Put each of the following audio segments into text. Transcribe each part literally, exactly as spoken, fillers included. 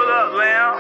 Hold up, Lamb.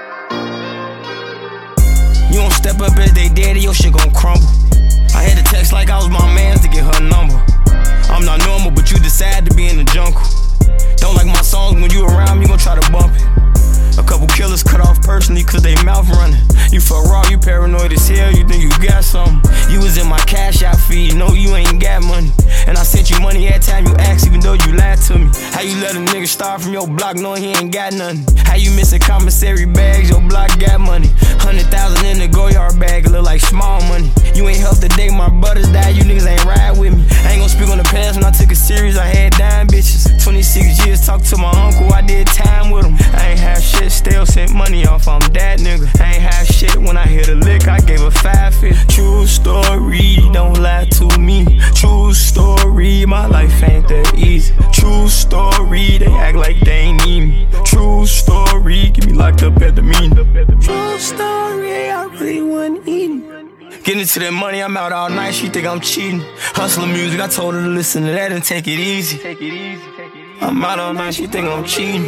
You don't step up as they daddy, your shit gon' crumble. I had to text like I was my man to get her number. I'm not normal, but you decide to be in the jungle. Don't like my songs, when you around me, gon' try to bump it. A couple killers cut off personally cause they mouth running. You fuck raw, you paranoid as hell, you think you got something. You was in my cash out feed, no you ain't got money. And I sent you money every time you asked even though you lied to me. How you let a nigga start from your block knowing he ain't got nothing? How you missing commissary bags, your block got money. Hundred thousand in the Goyard bag, it look like small money. You ain't helped the day my brothers died, you niggas ain't ride with me. I ain't gon' speak on the past when I took it serious, I had dime bitches. Twenty-six years, talk to my uncle, I did time with him. I ain't have shit, still sent money off, I'm that nigga. I ain't have shit, when I hit a lick, I gave a five fit. True story, don't lie to me. True story, my life ain't that easy. True story, they act like they ain't need me. True story, get me locked up at the mean. True story, I really wasn't eating. Getting into that money, I'm out all night, she think I'm cheating. Hustling music, I told her to listen to that and take it easy. Take it easy, take it easy. I'm out all night, she think I'm cheating.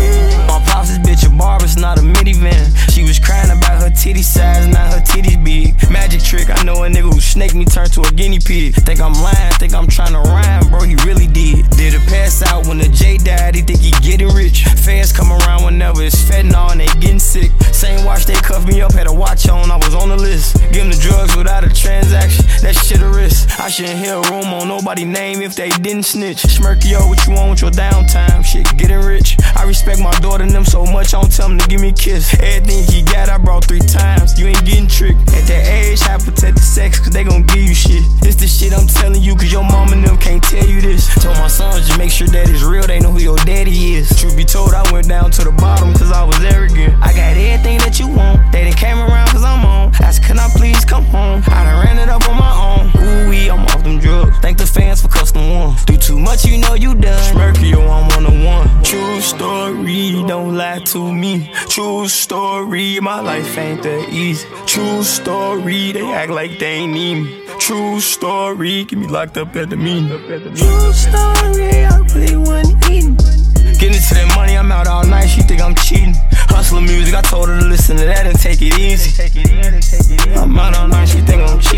My pops this bitch a barber, it's not a minivan. She was crying about her titty size, not her titties big. Magic trick, I know a nigga who snaked me turned to a guinea pig. Think I'm lying, think I'm trying to rhyme, bro, he really did. Did a pass out when the J died, he think he getting rich. Fans come around whenever it's fentanyl and they getting sick. Same watch they cuffed me up, had a watch on, I was on the list. Give them the drugs without a transaction, that shit a risk. I shouldn't hear a room on nobody name if they didn't snitch. Smirky, yo, what you want with your downtime? Shit, getting rich. I respect my daughter and them so much, I don't tell them to give me a kiss. Everything he got, I brought three times. You ain't getting tricked. At that age, I protect the sex, cause they gon' give you shit. This the shit I'm telling you, cause your mom and them can't tell you this. Told my sons, just make sure that it's real, they know who your daddy is. Truth be told, I went down to the bottom, cause I was arrogant. I got everything that you want, they done came around cause I'm on. Asked, can I please come home? I done ran it up on my own. Ooh-wee, I'm off them drugs. Thank the fans for custom ones. Do too much, you know you done. Smirky, yo, I'm one on one. True story, don't lie to me. True story, my life ain't that easy. True story, they act like they ain't need me. True story, get me locked up at the mean. True story, I really wasn't eating. Getting into that money, I'm out all night, she think I'm cheating. Hustling music, I told her to listen to that and take it easy. I'm out all night, she think I'm cheating.